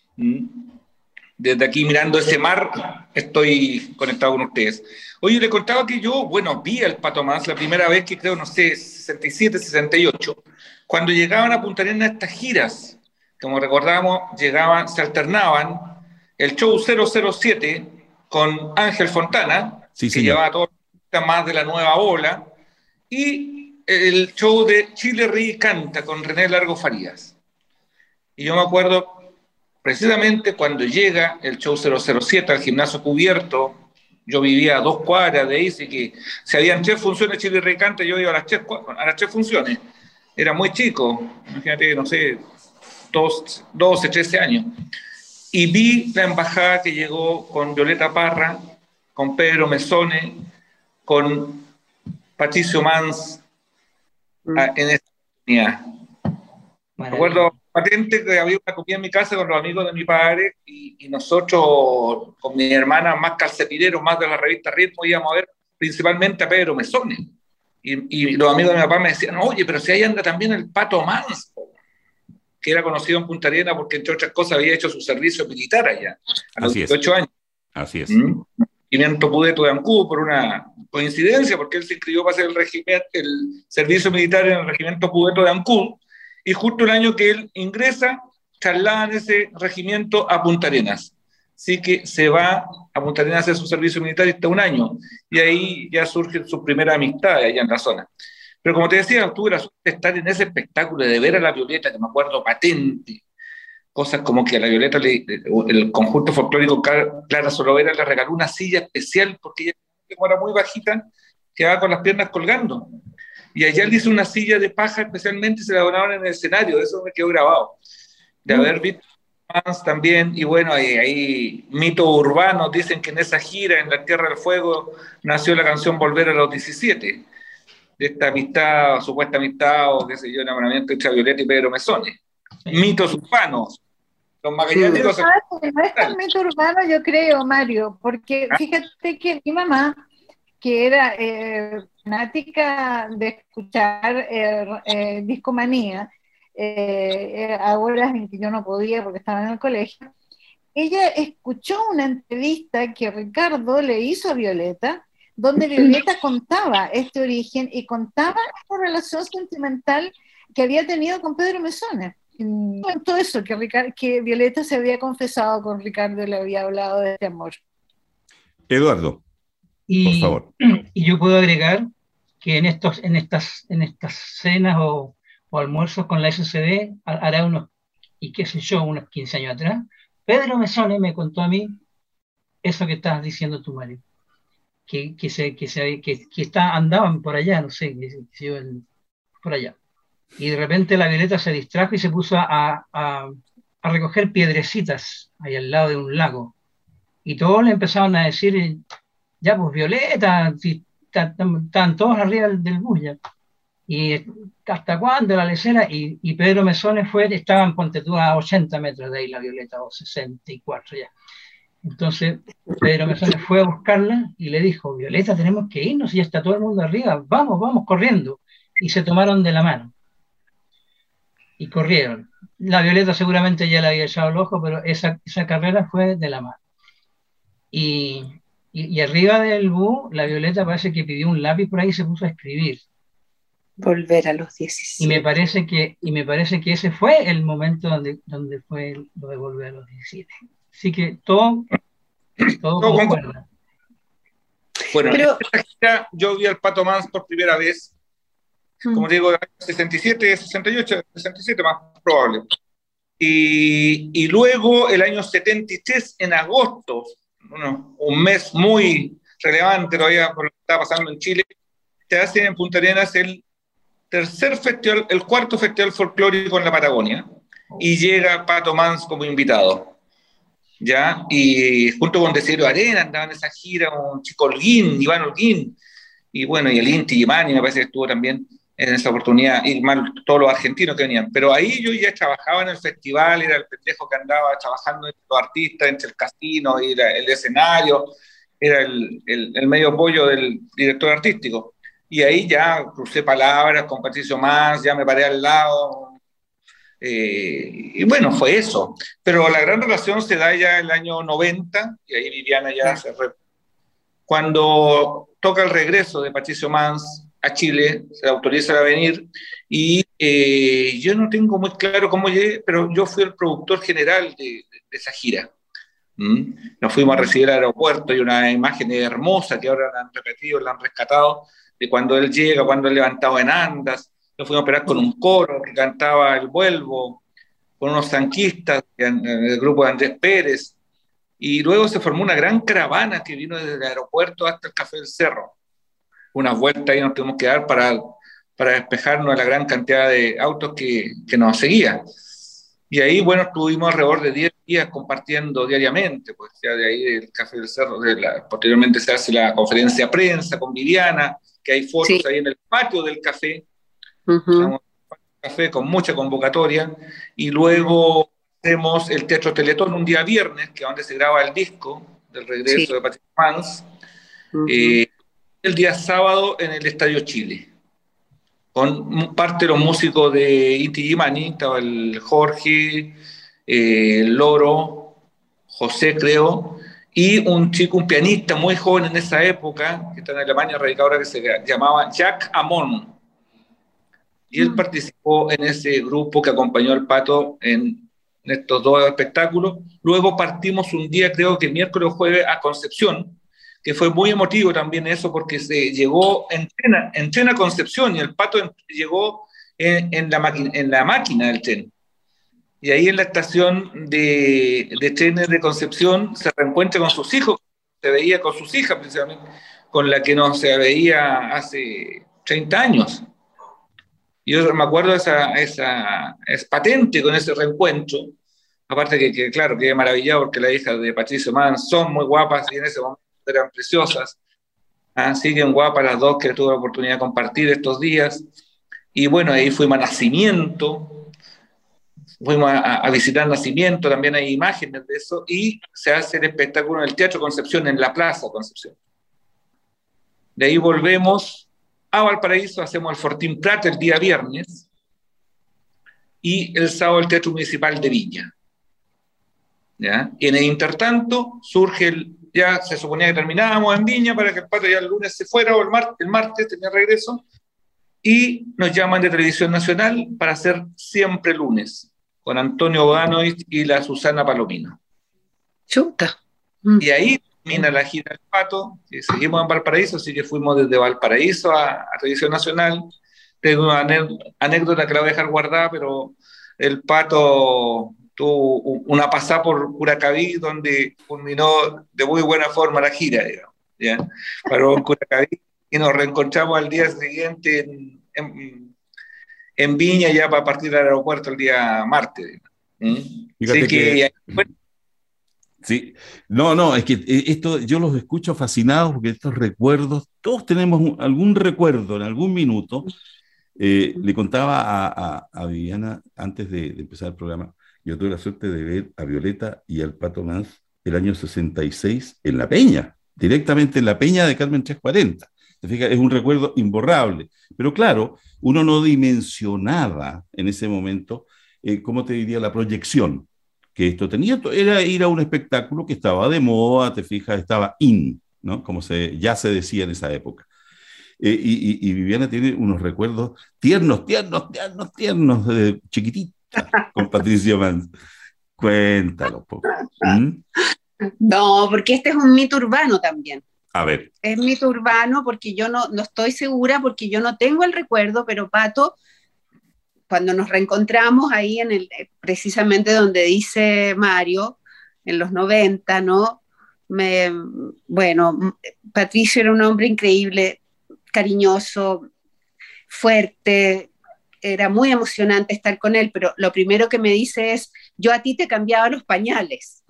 Desde aquí mirando ese mar, estoy conectado con ustedes. Oye, le contaba que yo, vi al Pato Mans la primera vez que creo, 67, 68, cuando llegaban a Punta Arenas estas giras, como recordamos, se alternaban el show 007 con Ángel Fontana, sí, que llevaba todo más de la nueva ola, y el show de Chile Ríe y Canta con René Largo Farías. Y yo me acuerdo precisamente cuando llega el show 007 al gimnasio cubierto, yo vivía a 2 cuadras de ahí, así que si habían 3 funciones Chile Ríe y Canta, yo iba a las 3 funciones. Era muy chico, imagínate, 12, 13 años. Y vi la embajada que llegó con Violeta Parra, con Pedro Mesone, con Patricio Mans, en esta oportunidad. Recuerdo patente que había una comida en mi casa con los amigos de mi padre y nosotros, con mi hermana, más calcetineros, más de la revista Ritmo, íbamos a ver principalmente a Pedro Mesone. Y los amigos de mi papá me decían, oye, pero si ahí anda también el Pato Mans, que era conocido en Punta Arenas porque, entre otras cosas, había hecho su servicio militar allá, a los 18 años. Así es. Pimiento Pudeto de Ancú, por una coincidencia, porque él se inscribió para hacer el servicio militar en el regimiento Pudeto de Ancú, y justo el año que él ingresa, trasladan ese regimiento a Punta Arenas. Así que se va a Punta Arenas a hacer su servicio militar y está 1 año, y ahí ya surge su primera amistad allá en la zona. Pero como te decía, tuve la suerte de estar en ese espectáculo, de ver a la Violeta, que me acuerdo patente, cosas como que a la Violeta el conjunto folclórico Clara Solovera le regaló una silla especial porque ella, como era muy bajita, quedaba con las piernas colgando. Y allá le hizo una silla de paja especialmente y se la donaron en el escenario. Eso me quedó grabado. De haber visto también, y bueno, hay mitos urbanos, dicen que en esa gira, en la Tierra del Fuego, nació la canción Volver a los 17, de esta amistad, supuesta amistad, o qué sé yo, enamoramiento entre Violeta y Pedro Mesones. Mitos urbanos. Los magallánicos... No es tan mito urbano, yo creo, Mario, porque fíjate que mi mamá, que era fanática de escuchar Discomanía, a horas en que yo no podía porque estaba en el colegio, ella escuchó una entrevista que Ricardo le hizo a Violeta, donde Violeta contaba este origen y contaba esta relación sentimental que había tenido con Pedro Mesones. Todo eso, que Violeta se había confesado con Ricardo y le había hablado de este amor. Eduardo, por favor. Y yo puedo agregar que en estas cenas o almuerzos con la SCD, hará unos, y qué sé yo, unos 15 años atrás, Pedro Mesones me contó a mí eso que estás diciendo tú, Mario, que andaban por allá, no sé, por allá. Y de repente la Violeta se distrajo y se puso a recoger piedrecitas ahí al lado de un lago. Y todos le empezaron a decir, ya pues Violeta, si están todos arriba del bus ya. Y ¿hasta cuándo la lecera? Y Pedro Mesones estaba en Ponte tú a 80 metros de ahí la Violeta, o 64 ya. Entonces Pedro Mesones fue a buscarla y le dijo, Violeta, tenemos que irnos, y ya está todo el mundo arriba, vamos corriendo. Y se tomaron de la mano y corrieron. La Violeta seguramente ya le había echado el ojo, pero esa carrera fue de la mano. Y arriba del bus, la Violeta parece que pidió un lápiz por ahí y se puso a escribir. Volver a los 17. Y me parece que ese fue el momento donde fue lo de volver a los 17. Así que todo concuerda. Bueno, pero... en esta gira yo vi al Pato Mans por primera vez, como te digo, en el año 67, 68, 67 más probable. Y luego el año 73, en agosto, un mes muy relevante todavía por lo que estaba pasando en Chile, se hace en Punta Arenas el cuarto festival folclórico en la Patagonia, y llega Pato Mans como invitado, ¿ya? Y junto con Desiderio Arena andaban en esa gira un chico Holguín, Iván Holguín, y bueno, y el Inti Gimani me parece que estuvo también en esa oportunidad, y más todos los argentinos que venían. Pero ahí yo ya trabajaba en el festival, era el pendejo que andaba trabajando entre los artistas, entre el casino y el escenario, era el medio pollo del director artístico. Y ahí ya crucé palabras con Patricio Mans, ya me paré al lado, y bueno, fue eso. Pero la gran relación se da ya en el año 90, y ahí Viviana ya cuando toca el regreso de Patricio Mans a Chile, se le autoriza a venir, y yo no tengo muy claro cómo llegué, pero yo fui el productor general de esa gira. Nos fuimos a recibir al aeropuerto, y una imagen hermosa que ahora la han repetido, la han rescatado, de cuando él llega, cuando él levantado en andas. Nos fuimos a operar con un coro que cantaba El Vuelvo, con unos zanquistas, el grupo de Andrés Pérez, y luego se formó una gran caravana que vino desde el aeropuerto hasta el Café del Cerro. Unas vueltas ahí nos tuvimos que dar para despejarnos de la gran cantidad de autos que nos seguían. Y ahí, bueno, estuvimos alrededor de 10 días compartiendo diariamente, pues ya de ahí del Café del Cerro, posteriormente se hace la conferencia de prensa con Viviana, que hay fotos ahí en el patio del café, café con mucha convocatoria, y luego hacemos el Teatro Teletón un día viernes, que es donde se graba el disco del regreso de Patricio Mans, el día sábado en el Estadio Chile, con parte de los músicos de Inti Gimani, estaba el Jorge, el Loro, José creo, y un pianista muy joven en esa época, que está en Alemania, radicado ahora, que se llamaba Jack Amon, y él participó en ese grupo que acompañó al Pato en estos dos espectáculos. Luego partimos un día, creo que miércoles o jueves, a Concepción, que fue muy emotivo también eso, porque se llegó en tren a Concepción, y el Pato llegó en la máquina del tren. y ahí en la estación de trenes de Concepción se reencuentra con sus hijos, se veía con sus hijas precisamente, con la que no se veía hace 30 años. Yo me acuerdo es patente con ese reencuentro, aparte que claro, quedé maravillado porque las hijas de Patricio Mann son muy guapas y en ese momento eran preciosas. Siguen guapas las dos que tuve la oportunidad de compartir estos días. Y bueno, ahí fuimos a Nacimiento, fuimos a visitar Nacimiento, también hay imágenes de eso, y se hace el espectáculo en el Teatro Concepción, en la Plaza Concepción. De ahí volvemos a Valparaíso, hacemos el Fortín Prat el día viernes, y el sábado el Teatro Municipal de Viña. ¿Ya? Y en el intertanto surge ya se suponía que terminábamos en Viña para que el Pato ya el lunes se fuera, o el martes tenía regreso, y nos llaman de Televisión Nacional para hacer Siempre Lunes, con Antonio Bodanovich y la Susana Palomino. Chuta. Y ahí termina la gira del Pato, y seguimos en Valparaíso, así que fuimos desde Valparaíso a Televisión Nacional. Tengo una anécdota que la voy a dejar guardada, pero el Pato tuvo una pasada por Curacaví, donde culminó de muy buena forma la gira, digamos, ¿ya? Paró en Curacaví y nos reencontramos al día siguiente en Viña, ya para partir del aeropuerto el día martes. Fíjate así que sí, no, es que esto yo los escucho fascinados porque estos recuerdos, todos tenemos algún recuerdo en algún minuto. Le contaba a Viviana antes de empezar el programa, yo tuve la suerte de ver a Violeta y al Pato Manz el año 66 en La Peña, directamente en La Peña de Carmen 340. ¿Te fijas? Es un recuerdo imborrable. Pero claro, uno no dimensionaba en ese momento, ¿cómo te diría? La proyección que esto tenía. Era ir a un espectáculo que estaba de moda, te fijas, estaba ¿no? Como ya se decía en esa época. Y Viviana tiene unos recuerdos tiernos, chiquititos, con Patricio Manz. Cuéntalo un poco. No, porque este es un mito urbano también. A ver. Es mito urbano porque yo no estoy segura, porque yo no tengo el recuerdo, pero Pato, cuando nos reencontramos ahí precisamente donde dice Mario, en los 90, ¿no? Bueno, Patricio era un hombre increíble, cariñoso, fuerte. Era muy emocionante estar con él, pero lo primero que me dice es: yo a ti te cambiaba los pañales.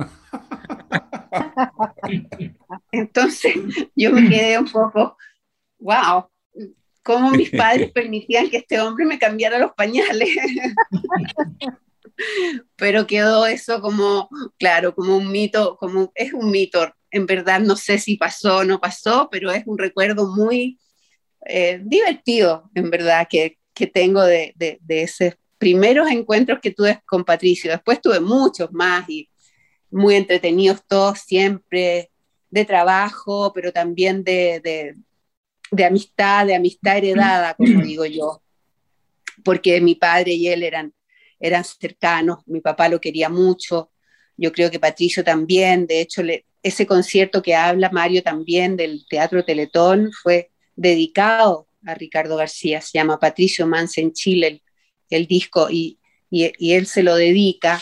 Entonces yo me quedé un poco, wow, ¿cómo mis padres permitían que este hombre me cambiara los pañales? Pero quedó eso como, claro, como un mito, es un mito. En verdad no sé si pasó o no pasó, pero es un recuerdo muy divertido, en verdad, que tengo de esos primeros encuentros que tuve con Patricio. Después tuve muchos más y muy entretenidos todos siempre, de trabajo, pero también de amistad heredada, como digo yo, porque mi padre y él eran cercanos, mi papá lo quería mucho, yo creo que Patricio también. De hecho, ese concierto que habla Mario también del Teatro Teletón fue dedicado a Ricardo García, se llama Patricio Manz en Chile, el disco, y él se lo dedica,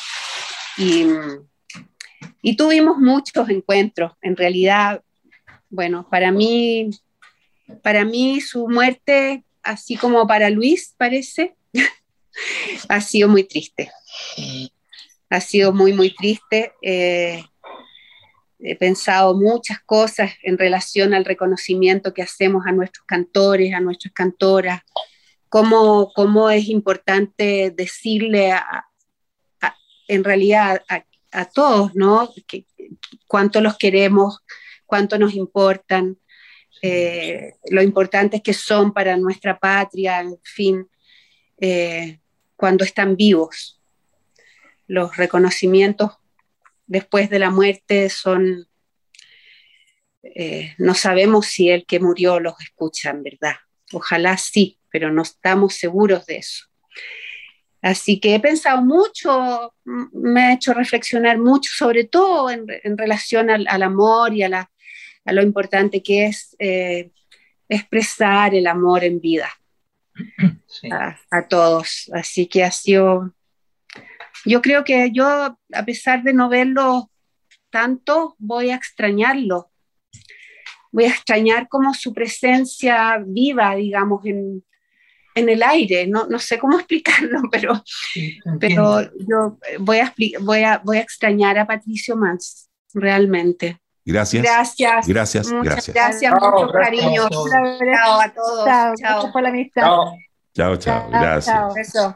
y tuvimos muchos encuentros. En realidad, bueno, para mí su muerte, así como para Luis, parece, ha sido muy triste. Ha sido muy, muy triste. He pensado muchas cosas en relación al reconocimiento que hacemos a nuestros cantores, a nuestras cantoras, cómo es importante decirle en realidad a todos, ¿no? Cuánto los queremos, cuánto nos importan, lo importantes que son para nuestra patria, en fin, cuando están vivos. Los reconocimientos después de la muerte son, no sabemos si el que murió los escucha, en verdad. Ojalá sí, pero no estamos seguros de eso. Así que he pensado mucho, me ha hecho reflexionar mucho, sobre todo en relación al amor y a lo importante que es expresar el amor en vida, sí, a todos. Así que ha sido yo creo que yo, a pesar de no verlo tanto, voy a extrañarlo. Voy a extrañar como su presencia viva, digamos, en el aire. No sé cómo explicarlo, pero yo voy a extrañar a Patricio Mans, realmente. Gracias. Gracias, mucho cariño. Chao a todos. Chao. Gracias por la amistad. Chao. Gracias. Chao. Eso.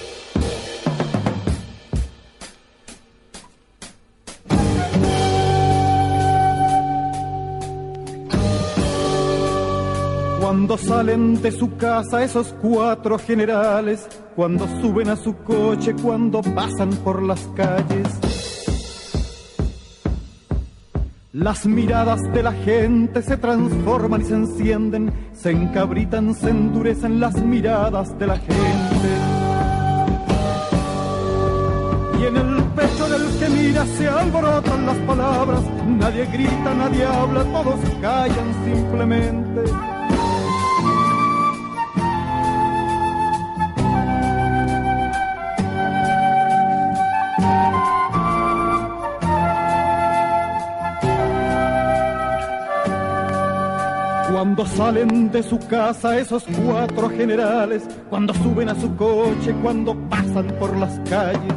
Cuando salen de su casa esos 4 generales, cuando suben a su coche, cuando pasan por las calles, las miradas de la gente se transforman y se encienden, se encabritan, se endurecen las miradas de la gente. Y en el pecho del que mira se alborotan las palabras, nadie grita, nadie habla, todos callan simplemente. Cuando salen de su casa esos 4 generales, cuando suben a su coche, cuando pasan por las calles,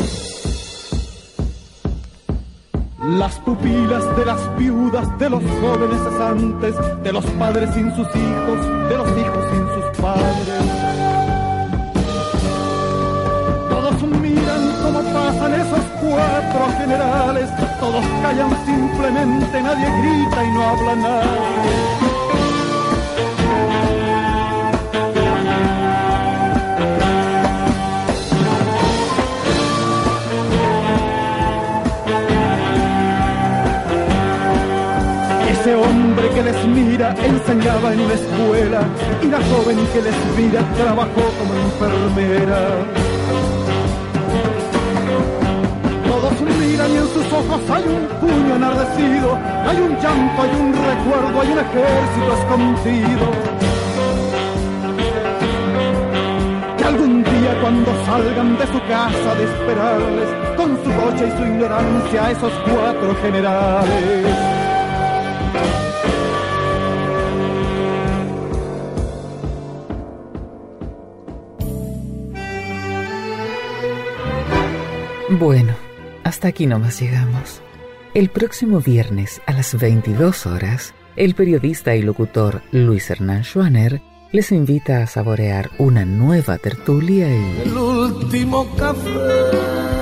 las pupilas de las viudas, de los jóvenes cesantes, de los padres sin sus hijos, de los hijos sin sus padres, todos miran cómo pasan esos 4 generales, todos callan simplemente, nadie grita y no habla nadie. Ese hombre que les mira enseñaba en una escuela y la joven que les mira trabajó como enfermera. Todos miran y en sus ojos hay un puño enardecido, hay un llanto, hay un recuerdo, hay un ejército escondido. Que algún día cuando salgan de su casa de esperarles, con su coche y su ignorancia, a esos 4 generales. Bueno, hasta aquí nomás llegamos. El próximo viernes a las 22 horas, el periodista y locutor Luis Hernán Schwanner les invita a saborear una nueva tertulia y... El último café.